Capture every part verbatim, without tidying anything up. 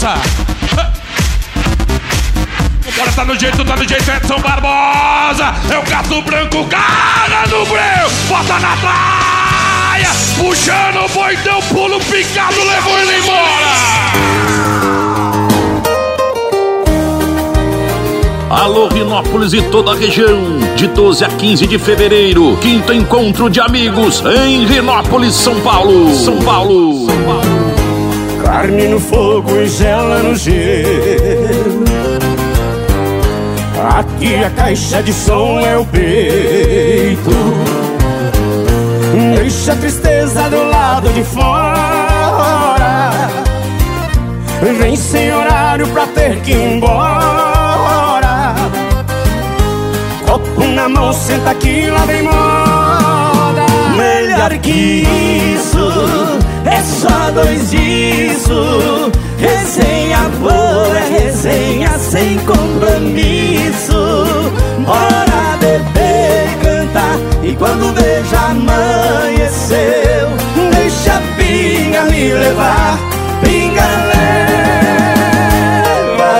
dança. Bora, tá no jeito, tá no jeito, Edson Barbosa. É o gato branco, cara no breu. Bota na praia, puxando o boi, deu pulo picado, levou ele embora. Alô Rinópolis e toda a região, de doze a quinze de fevereiro, quinto encontro de amigos em Rinópolis, São Paulo. São Paulo. São Paulo. Carne no fogo e gela no gelo. Aqui a caixa de som é o peito. Deixa a tristeza do lado de fora. Vem sem horário pra ter que ir embora. Copo na mão, senta aqui, lá vem moda. Melhor que isso, é só dois disso. Resenha boa, é resenha sem compromisso. Bora beber e cantar, e quando veja amanheceu, deixa a pinga me levar, pinga leva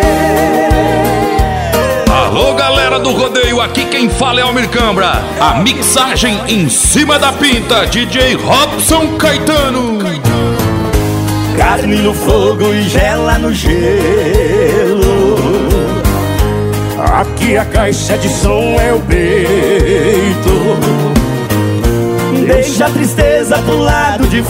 eu. Alô galera do rodeio, aqui quem fala é Almir Cambra. A mixagem em cima da pinta, D J Robson Caetano. Carne no fogo e gela no gelo. Aqui a caixa de som é o peito. Deixa a tristeza pro lado de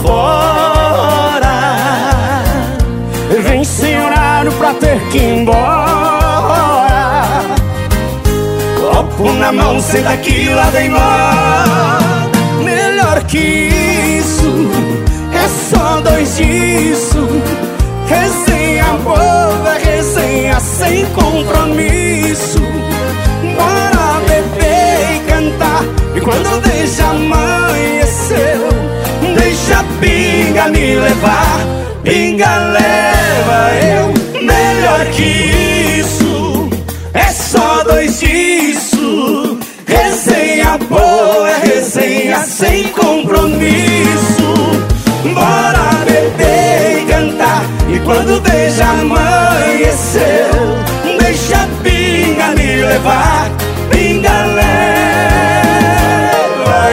fora. Vem sem horário pra ter que ir embora. Copo na mão, senta aqui, lá vem moda. Melhor que isso, é só dois disso. Resenha boa, resenha sem compromisso. Bora beber e cantar, e quando deixa amanheceu, deixa a pinga me levar, pinga leva eu. Melhor que isso, é só dois disso. Resenha boa, resenha sem compromisso. Bora beber e cantar, e quando veja amanheceu, deixa a pinga me levar, pinga leva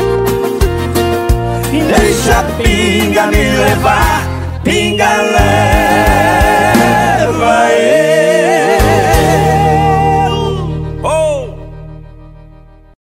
eu. Deixa a pinga me levar, pinga leva.